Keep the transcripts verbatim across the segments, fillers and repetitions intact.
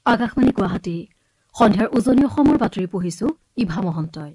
আকাশবাণী গুৱাহাটী সন্ধ্যাৰ উজনি অসমৰ বাতৰি পঢ়িছো ইভা মহন্তই।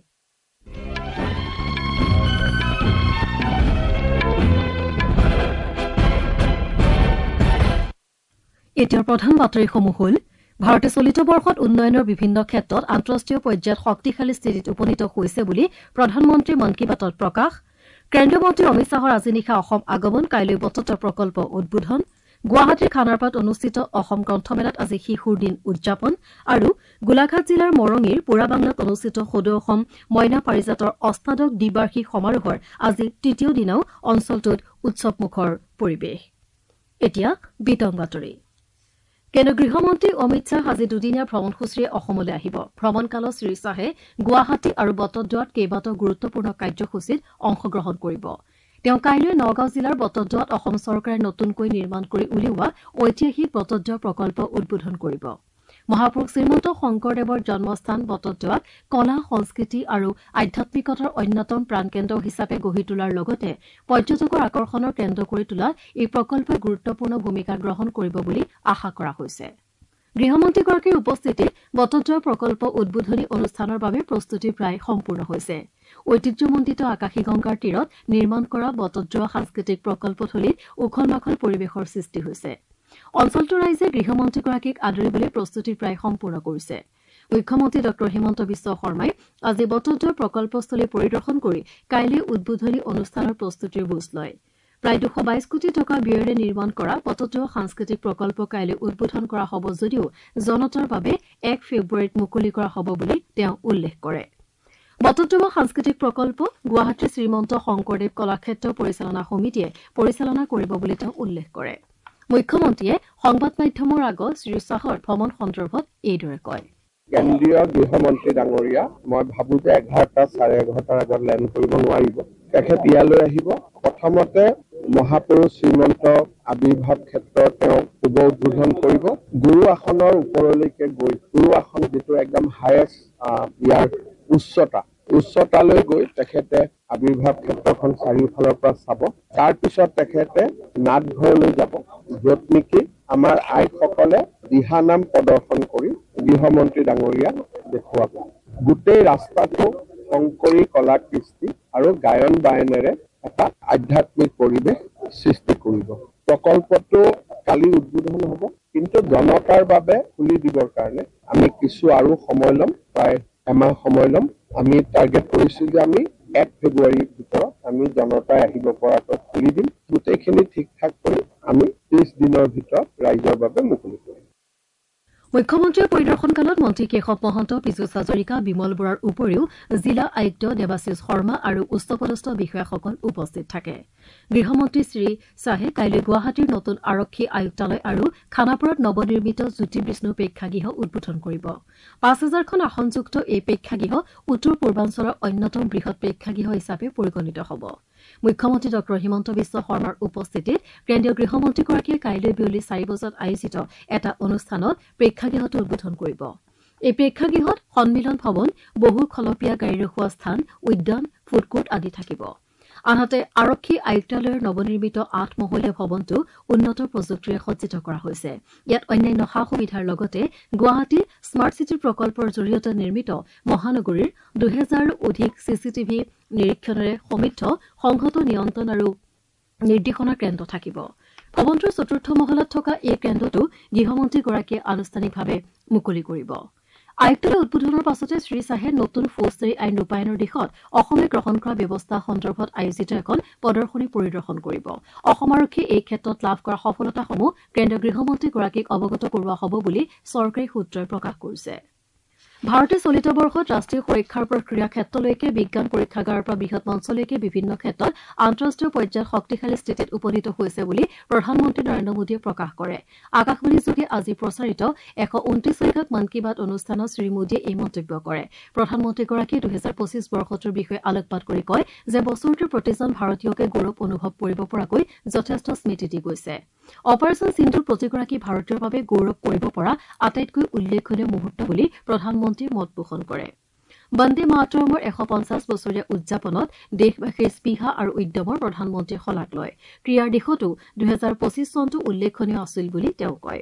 এতিয়াৰ প্ৰধান বাতৰিসমূহ হ'ল ভাৰতে চলিত বৰ্ষত উন্নয়নৰ বিভিন্ন ক্ষেত্ৰত আন্তঃৰাষ্ট্ৰীয় পৰ্যায়ত শক্তিশালী স্থিতিত উপনীত হৈছে বুলি প্ৰধানমন্ত্ৰী মন কী বাতত প্ৰকাশ। কেন্দ্ৰীয় মন্ত্ৰী অমিত শ্বাহৰ আজি নিশা অসম আগমন, কাইলৈ বটদ্ৰৱা প্ৰকল্প উদ্বোধন। গুৱাহাটীৰ খানাৰপাত অনুষ্ঠিত অসম গ্ৰন্থমেলাত আজি শিশুৰ দিন উদযাপন আৰু গোলাঘাট জিলাৰ মৰঙীৰ পুৰাবাংলাত অনুষ্ঠিত সদৌ অসম মইনা পাৰিজাতৰ অষ্টাদশ দ্বিবাৰ্ষিক সমাৰোহৰ আজি তৃতীয় দিনাও অঞ্চলটোত উৎসৱমুখৰ পৰিৱেশ। এতিয়া বিতং বাতৰি। কেন্দ্ৰীয় গৃহমন্ত্ৰী অমিত শ্বাহ আজি দুদিনীয়া ভ্ৰমণসূচীৰে অসমলৈ আহিব। ভ্ৰমণকালত শ্ৰীশ্বাহে গুৱাহাটী আৰু বটদ্ৰৱাত কেইবাটাও গুৰুত্বপূৰ্ণ কাৰ্যসূচীত অংশগ্ৰহণ কৰিব। তেওঁ কাইলৈ নগাঁও জিলাৰ বটদ্ৰৱাত অসম চৰকাৰে নতুনকৈ নিৰ্মাণ কৰি উলিওৱা ঐতিহাসিক বটদ্ৰৱা প্ৰকল্প উদ্বোধন কৰিব। মহাপুৰুষ শ্ৰীমন্ত শংকৰদেৱৰ জন্মস্থান বটদ্ৰৱাক কলা, সংস্কৃতি আৰু আধ্যাত্মিকতাৰ অন্যতম প্ৰাণকেন্দ্ৰ হিচাপে গঢ়ি তোলাৰ লগতে পৰ্যটকৰ আকৰ্ষণৰ কেন্দ্ৰ কৰি তোলাত এই প্ৰকল্পই গুৰুত্বপূৰ্ণ ভূমিকা গ্ৰহণ কৰিব বুলি আশা কৰা হৈছে। গৃহমন্ত্ৰীগৰাকীৰ উপস্থিতিত বটদ্ৰৱা প্ৰকল্প উদ্বোধনী অনুষ্ঠানৰ বাবে প্ৰস্তুতি প্ৰায় সম্পূৰ্ণ হৈছে। ঐতিহ্যমণ্ডিত আকাশী গংগাৰ তীৰত নিৰ্মাণ কৰা বটদ্ৰৱা সাংস্কৃতিক প্ৰকল্পথলীত উখল মাখল পৰিৱেশৰ সৃষ্টি হৈছে। অঞ্চলটোৰ ৰাইজে গৃহমন্ত্ৰীগৰাকীক আদৰিবলৈ প্ৰস্তুতি প্ৰায় সম্পূৰ্ণ কৰিছে। মুখ্যমন্ত্ৰী ডঃ হিমন্ত বিশ্ব শৰ্মাই আজি বটদ্ৰৱা প্ৰকল্পস্থলী পৰিদৰ্শন কৰি কাইলৈ উদ্বোধনী অনুষ্ঠানৰ প্ৰস্তুতিৰ বুজ লয়। প্ৰায় দুশ বাইশ কোটি টকা ব্যয়েৰে নিৰ্মাণ কৰা বটদ্ৰৱা সাংস্কৃতিক প্ৰকল্প কাইলৈ উদ্বোধন কৰা হ'ব যদিও জনতাৰ বাবে এক ফেব্ৰুৱাৰীত মুকলি কৰা হ'ব বুলি তেওঁ উল্লেখ কৰে। বটদ্ৰৱা সাংস্কৃতিক প্ৰকল্প গুৱাহাটীৰ শ্ৰীমন্ত শংকৰদেৱ কলাক্ষেত্ৰ পৰিচালনা সমিতিয়ে পৰিচালনা কৰিব বুলি তেওঁ উল্লেখ কৰে। মুখ্যমন্ত্ৰীয়ে সংবাদ মাধ্যমৰ আগত শ্ৰীশ্বাহৰ ভ্ৰমণ সন্দৰ্ভত এইদৰে কয়। কেন্দ্ৰীয় গৃহমন্ত্ৰী ডাঙৰীয়া, মই ভাবো যে এঘাৰটা চাৰে এঘাৰটাৰ আগত লেণ্ড কৰিব নোৱাৰিব। তেখেত ইয়ালৈ আহিব। প্ৰথমতে মহাপুৰুষ শ্ৰীমন্ত আৱিৰ্ভাৱ ক্ষেত্ৰত তেওঁ শুভ উদ্বোধন কৰিব। গুৰু আসনৰ ওপৰলৈকে গৈ গুৰু আসন যিটো একদম হায়েষ্ট ইয়াৰ উচ্চতা উচ্চতালৈ গৈ তেখেতে আৱিৰ্ভাৱ ক্ষেত্ৰখন চাৰিওফালৰ পৰা চাব। তাৰপিছত তেখেতে নাটঘৰলৈ যাব, য'ত নেকি আমাৰ আইসকলে দিহানাম প্ৰদৰ্শন কৰি গৃহমন্ত্ৰী ডাঙৰীয়াক দেখুৱাব। গোটেই ৰাস্তাটো শংকৰী কলা কৃষ্টি আৰু গায়ন বায়নেৰে এটা আধ্যাত্মিক পৰিৱেশ সৃষ্টি কৰিব। প্ৰকল্পটো কালি উদ্বোধন হ'ব, কিন্তু জনতাৰ বাবে খুলি দিবৰ কাৰণে আমি কিছু আৰু সময় ল'ম, প্ৰায় এমাহ সময় ল'ম। আমি টাৰ্গেট কৰিছো যে আমি এক ফেব্ৰুৱাৰীৰ ভিতৰত আমি জনতাই আহিব পৰাকৈ খুলি দিম। গোটেইখিনি ঠিক ঠাক কৰি আমি ত্ৰিশ দিনৰ ভিতৰত ৰাইজৰ বাবে মুকলি কৰিম। মুখ্যমন্ত্ৰীয়ে পৰিদৰ্শনকালত মন্ত্ৰী কেশৱ মহন্ত, পীযুষ হাজৰিকা, বিমল বৰাৰ উপৰিও জিলা আয়ুক্ত দেৱাশিষ শৰ্মা আৰু উচ্চপদস্থ বিষয়াসকল উপস্থিত থাকে। গৃহমন্ত্ৰী শ্ৰীশ্বাহে কাইলৈ গুৱাহাটীৰ নতুন আৰক্ষী আয়ুক্তালয় আৰু খানাপাৰাত নৱনিৰ্মিত জ্যোতি বিষ্ণু প্ৰেক্ষাগৃহ উদ্বোধন কৰিব। পাঁচ হাজাৰখন আসনযুক্ত এই প্ৰেক্ষাগৃহ উত্তৰ পূৰ্বাঞ্চলৰ অন্যতম বৃহৎ প্ৰেক্ষাগৃহ হিচাপে পৰিগণিত হ'ব। মুখ্যমন্ত্ৰী ডঃ হিমন্ত বিশ্ব শৰ্মাৰ উপস্থিতিত কেন্দ্ৰীয় গৃহমন্ত্ৰীগৰাকীয়ে কাইলৈ বিয়লি চাৰি বজাত আয়োজিত এটা অনুষ্ঠানত প্ৰেক্ষাগৃহটো উদ্বোধন কৰিব। এই প্ৰেক্ষাগৃহত সন্মিলন ভৱন, বহু খলপীয়া গাড়ী ৰখোৱা স্থান, উদ্যান, ফুডকোৰ্ট আদি থাকিব। আনহাতে আৰক্ষী আয়ুক্তালয়ৰ নৱনিৰ্মিত আঠ মহলীয়া ভৱনটো উন্নত প্ৰযুক্তিৰে সজ্জিত কৰা হৈছে। ইয়াত অন্যান্য সা সুবিধাৰ লগতে গুৱাহাটী স্মাৰ্ট চিটি প্ৰকল্পৰ জৰিয়তে নিৰ্মিত মহানগৰীৰ দুহেজাৰো অধিক চিচিটিভি নিৰীক্ষণেৰে সমৃদ্ধ সংহত নিয়ন্ত্ৰণ আৰু নিৰ্দেশনা কেন্দ্ৰ থাকিব। ভৱনটোৰ চতুৰ্থ মহলাত থকা এই কেন্দ্ৰটো গৃহমন্ত্ৰীগৰাকীয়ে আনুষ্ঠানিকভাৱে মুকলি কৰিব। আয়ুক্তালয় উদ্বোধনৰ পাছতে শ্ৰীশ্বাহে নতুন ফৌজদাৰী আইন ৰূপায়ণৰ দিশত অসমে গ্ৰহণ কৰা ব্যৱস্থা সন্দৰ্ভত আয়োজিত এখন প্ৰদৰ্শনী পৰিদৰ্শন কৰিব। অসম আৰক্ষীয়ে এই ক্ষেত্ৰত লাভ কৰা সফলতাসমূহ কেন্দ্ৰীয় গৃহমন্ত্ৰীগৰাকীক অৱগত কৰোৱা হ'ব বুলি চৰকাৰী সূত্ৰই প্ৰকাশ কৰিছে। ভাৰতে চলিত বৰ্ষত ৰাষ্ট্ৰীয় পৰীক্ষাৰ প্ৰক্ৰিয়া ক্ষেত্ৰলৈকে বিজ্ঞান পৰীক্ষাগাৰৰ পৰা বৃহৎ মঞ্চলৈকে বিভিন্ন ক্ষেত্ৰত আন্তঃৰাষ্ট্ৰীয় পৰ্যায়ত শক্তিশালী স্থিতিত উপনীত হৈছে বুলি প্ৰধানমন্ত্ৰী নৰেন্দ্ৰ মোদীয়ে প্ৰকাশ কৰে। আকাশবাণীযোগে আজি প্ৰচাৰিত এশ ঊনত্ৰিশ সংখ্যক মন কী বাত অনুষ্ঠানত শ্ৰীমোদীয়ে এই মন্তব্য কৰে। প্ৰধানমন্ত্ৰীগৰাকীয়ে দুহেজাৰ পঁচিছ বৰ্ষটোৰ বিষয়ে আলোকপাত কৰি কয় যে বছৰটোৰ প্ৰতিজন ভাৰতীয়কে গৌৰৱ অনুভৱ কৰিব পৰাকৈ যথেষ্ট স্মৃতি দি গৈছে। অপাৰেচন সিন্ধুৰ প্ৰতিগৰাকী ভাৰতীয়ৰ বাবে গৌৰৱ কৰিব পৰা আটাইতকৈ উল্লেখনীয় মুহূৰ্ত বুলি প্ৰধানমন্ত্ৰীয়ে মত পোষণ কৰে। বন্দে মাতৰমৰ এশ পঞ্চাছ বছৰীয়া উদযাপনত দেশবাসীৰ স্পৃহা আৰু উদ্যমৰ প্ৰধানমন্ত্ৰীয়ে শলাগ লয়। ক্ৰীড়াৰ দিশতো দুহেজাৰ পঁচিছ চনটো উল্লেখনীয় আছিল বুলি তেওঁ কয়।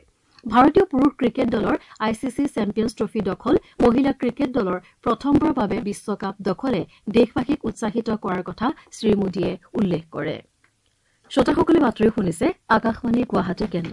ভাৰতীয় পুৰুষ ক্ৰিকেট দলৰ আইচিচি চেম্পিয়ন্স ট্ৰফি দখল মহিলা ক্ৰিকেট দলৰ প্ৰথমবাৰৰ বাবে বিশ্বকাপ দখলে দেশবাসীক উৎসাহিত কৰাৰ কথা শ্ৰীমোদীয়ে উল্লেখ কৰে শ্ৰোতাসকলে বাতৰি শুনিছে আকাশবাণী গুৱাহাটী কেন্দ্ৰ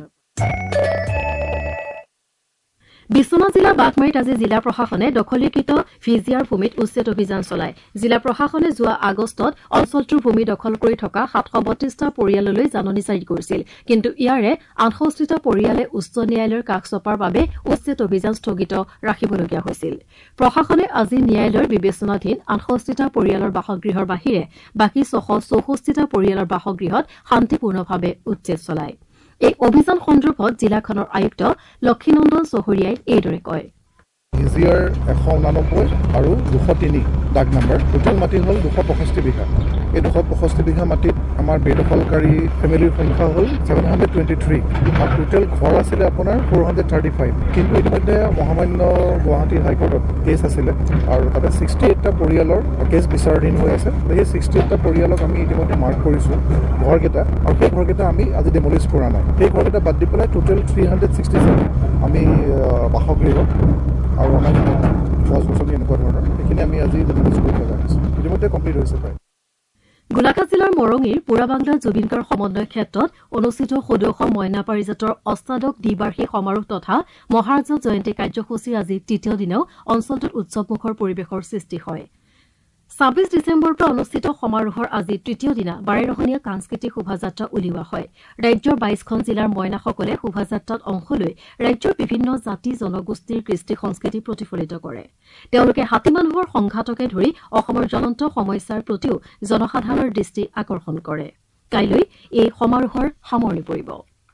বিশ্বনাথ জিলাৰ বাঘমাৰীত আজি জিলা প্ৰশাসনে দখলীকৃত ভিজিয়াৰ ভূমিত উচ্ছেদ অভিযান চলায় জিলা প্ৰশাসনে যোৱা আগষ্টত অঞ্চলটোৰ ভূমি দখল কৰি থকা সাতশ বত্ৰিশটা পৰিয়াললৈ জাননী জাৰি কৰিছিল কিন্তু ইয়াৰে আঠষষ্ঠিটা পৰিয়ালে উচ্চ ন্যায়ালয়ৰ কাষ চপাৰ বাবে উচ্ছেদ অভিযান স্থগিত ৰাখিবলগীয়া হৈছিল প্ৰশাসনে আজি ন্যায়ালয়ৰ বিবেচনাধীন আঠষষ্ঠিটা পৰিয়ালৰ বাসগৃহৰ বাহিৰে বাকী ছশ চৌষষ্ঠিটা পৰিয়ালৰ বাসগৃহত শান্তিপূৰ্ণভাৱে উচ্ছেদ চলায় এই অভিযান সন্দৰ্ভত জিলাখনৰ আয়ুক্ত লক্ষীনন্দন চহৰীয়াই এইদৰে কয় ভিজিয়াৰ এশ ঊনানব্বৈ আৰু দুশ তিনি দাগ নম্বৰ টোটেল মাটি হ'ল দুশ পঁয়ষষ্ঠি বিঘা এই দুশ পঁয়ষষ্ঠি বিঘা মাটিত আমাৰ বেদখলকাৰী ফেমিলিৰ সংখ্যা হ'ল ছেভেন হাণ্ড্ৰেড টুৱেণ্টি থ্ৰী আৰু টোটেল ঘৰ আছিলে আপোনাৰ ফ'ৰ হাণ্ড্ৰেড থাৰ্টি ফাইভ কিন্তু ইতিমধ্যে মহামান্য গুৱাহাটী হাইকোৰ্টত কেছ আছিলে আৰু তাতে ছিক্সটি এইটটা পৰিয়ালৰ কেছ বিচাৰাধীন হৈ আছে সেই ছিক্সটি এইটটা পৰিয়ালক আমি ইতিমধ্যে মাৰ্ক কৰিছোঁ ঘৰকেইটা আৰু সেই ঘৰকেইটা আমি আজি ডেমলিছ কৰা নাই সেই ঘৰকেইটা বাদ দি পেলাই total three hundred sixty seven আমি বাসগৃহ আৰু আমাৰ গছ গছনি এনেকুৱা ধৰণৰ সেইখিনি আমি আজি ডেমলিছ কৰিব লগা হৈছে ইতিমধ্যে কমপ্লিট হৈছে প্ৰায় গোলাঘাট জিলাৰ মৰঙীৰ পুৰাবাংলা জুবিনকাৰ সমন্বয় ক্ষেত্ৰত অনুষ্ঠিত সদৌ মইনা পাৰিজাতৰ অষ্টাদশ দ্বিবাৰ্ষিক সমাৰোহ তথা মহাৰাজ জয়ন্তী কাৰ্যসূচীৰ আজি তৃতীয় দিনাও অঞ্চলটোত উৎসৱমুখৰ পৰিৱেশৰ সৃষ্টি হয় ছাব্বিছ ডিচেম্বৰৰ পৰা অনুষ্ঠিত সমাৰোহৰ আজি তৃতীয় দিনা বাৰেৰহণীয়া সাংস্কৃতিক শোভাযাত্ৰা উলিওৱা হয় ৰাজ্যৰ বাইশখন জিলাৰ মইনাসকলে শোভাযাত্ৰাত অংশ লৈ ৰাজ্যৰ বিভিন্ন জাতি জনগোষ্ঠীৰ কৃষ্টি সংস্কৃতি প্ৰতিফলিত কৰে তেওঁলোকে হাতী মানুহৰ সংঘাতকে ধৰি অসমৰ জ্বলন্ত সমস্যাৰ প্ৰতিও জনসাধাৰণৰ দৃষ্টি আকৰ্ষণ কৰে কাইলৈ এই সমাৰোহৰ সামৰণি পৰিব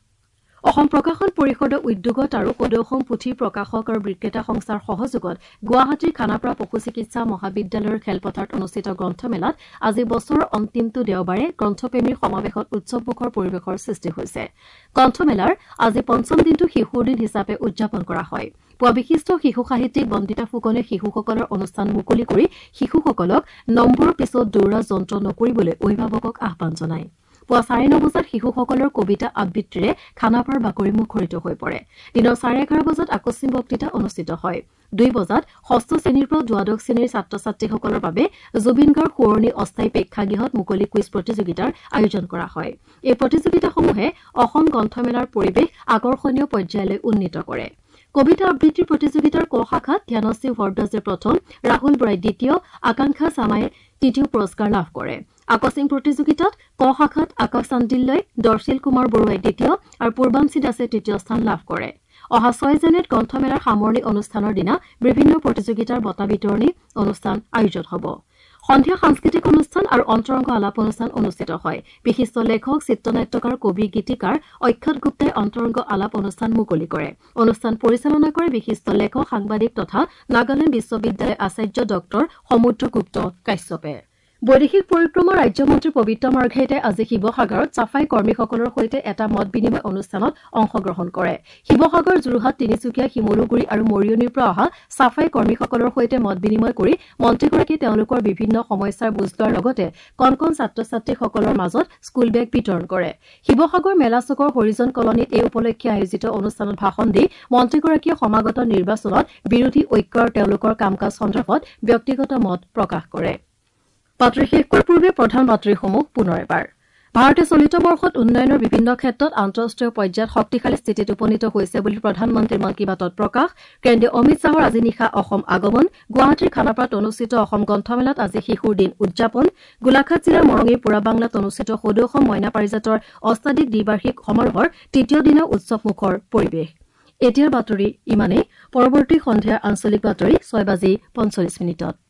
অসম প্ৰকাশন পৰিষদৰ উদ্যোগত আৰু সদৌ পুথি প্ৰকাশক আৰু বিক্ৰেতা সংস্থাৰ সহযোগত গুৱাহাটীৰ খানাপাৰা পশু চিকিৎসা মহাবিদ্যালয়ৰ খেলপথাৰত অনুষ্ঠিত গ্ৰন্থমেলাত আজি বছৰৰ অন্তিমটো দেওবাৰে গ্ৰন্থপ্ৰেমীৰ সমাৱেশত উৎসৱমুখৰ পৰিৱেশৰ সৃষ্টি হৈছে গ্ৰন্থমেলাৰ আজি পঞ্চম দিনটো শিশুৰ দিন হিচাপে উদযাপন কৰা হয় পুৱা বিশিষ্ট শিশু সাহিত্যিক বন্দিতা ফুকনে শিশুসকলৰ অনুষ্ঠান মুকলি কৰি শিশুসকলক নম্বৰৰ পিছত দৌৰা যন্ত্ৰ নকৰিবলৈ অভিভাৱকক আহ্বান জনায় পুৱা চাৰে ন বজাত শিশুসকলৰ কবিতা আবৃত্তিৰে খানাপাৰাৰ বাকৰি মুখৰিত হৈ পৰে দিনৰ চাৰে এঘাৰ বজাত আকস্মিক বক্তৃতা অনুষ্ঠিত হয় দুই বজাত ষষ্ঠ শ্ৰেণীৰ পৰা দ্বাদশ শ্ৰেণীৰ ছাত্ৰ ছাত্ৰীসকলৰ বাবে জুবিন গাৰ্গ সোঁৱৰণী অস্থায়ী প্ৰেক্ষাগৃহত মুকলি কুইজ প্ৰতিযোগিতাৰ আয়োজন কৰা হয় এই প্ৰতিযোগিতাসমূহে অসম গ্ৰন্থমেলাৰ পৰিৱেশ আকৰ্ষণীয় পৰ্যায়লৈ উন্নীত কৰে কবিতা আবৃত্তিৰ প্ৰতিযোগিতাৰ ক শাখাত ধ্যানশ্ৰী ভৰদ্বাজে প্ৰথম ৰাহুল বৰাই দ্বিতীয় আকাংক্ষা চামাই তৃতীয় পুৰস্কাৰ লাভ কৰে আকস্মিক প্ৰতিযোগিতাত ক শাখাত আকাশ চান্দিল্যই দৰ্শিল কুমাৰ বৰুৱাই দ্বিতীয় আৰু পূৰ্বাঞ্চী দাসে তৃতীয় স্থান লাভ কৰে অহা ছয় জানুৱাৰীত গ্ৰন্থমেলাৰ সামৰণি অনুষ্ঠানৰ দিনা বিভিন্ন প্ৰতিযোগিতাৰ বঁটা বিতৰণী অনুষ্ঠান আয়োজন হ'ব সন্ধিয়া সাংস্কৃতিক অনুষ্ঠান আৰু অন্তৰংগ আলাপ অনুষ্ঠান অনুষ্ঠিত হয় বিশিষ্ট লেখক চিত্ৰনাট্যকাৰ কবি গীতিকাৰ অক্ষত গুপ্তাই অন্তৰংগ আলাপ অনুষ্ঠান মুকলি কৰে অনুষ্ঠান পৰিচালনা কৰে বিশিষ্ট লেখক সাংবাদিক তথা নাগালেণ্ড বিশ্ববিদ্যালয়ৰ আচাৰ্য ডক্টৰ সমুদ্ৰগুপ্ত কাশ্যপে বৈদেশিক পৰিক্ৰমা ৰাজ্যমন্ত্ৰী পবিত্ৰ মাৰ্ঘেৰিটাই আজি শিৱসাগৰত চাফাই কৰ্মীসকলৰ সৈতে এটা মত বিনিময় অনুষ্ঠানত অংশগ্ৰহণ কৰে শিৱসাগৰ যোৰহাট তিনিচুকীয়া শিমলুগুৰি আৰু মৰিয়নিৰ পৰা অহা চাফাই কৰ্মীসকলৰ সৈতে মত বিনিময় কৰি মন্ত্ৰীগৰাকীয়ে তেওঁলোকৰ বিভিন্ন সমস্যাৰ বুজ লোৱাৰ লগতে কণ কণ ছাত্ৰ ছাত্ৰীসকলৰ মাজত স্কুল বেগ বিতৰণ কৰে শিৱসাগৰ মেলা চকৰ হৰিজন কলনীত এই উপলক্ষে আয়োজিত অনুষ্ঠানত ভাষণ দি মন্ত্ৰীগৰাকীয়ে সমাগত নিৰ্বাচনত বিৰোধী ঐক্য আৰু তেওঁলোকৰ কাম কাজ সন্দৰ্ভত ব্যক্তিগত মত প্ৰকাশ কৰে বাতৰি শেষ কৰাৰ পূৰ্বে প্ৰধান বাতৰিসমূহ পুনৰ এবাৰ ভাৰতে চলিত বৰ্ষত উন্নয়নৰ বিভিন্ন ক্ষেত্ৰত আন্তঃৰাষ্ট্ৰীয় পৰ্যায়ত শক্তিশালী স্থিতিত উপনীত হৈছে বুলি প্ৰধানমন্ত্ৰীৰ মন কী বাতত প্ৰকাশ কেন্দ্ৰীয় অমিত শ্বাহৰ আজি নিশা অসম আগমন গুৱাহাটীৰ খানাপাৰাত অনুষ্ঠিত অসম গ্ৰন্থমেলাত আজি শিশুৰ দিন উদযাপন গোলাঘাট জিলাৰ মৰঙীৰ পুৰাবাংলাত অনুষ্ঠিত সদৌ অসম মইনা পাৰিজাতৰ অষ্টাদশ দ্বিবাৰ্ষিক সমাৰোহৰ তৃতীয় দিনৰ উৎসৱমুখৰ পৰিৱেশ এতিয়াৰ বাতৰি ইমানেই পৰৱৰ্তী সন্ধিয়াৰ আঞ্চলিক বাতৰি ছয় বাজি পঞ্চল্লিছ মিনিটত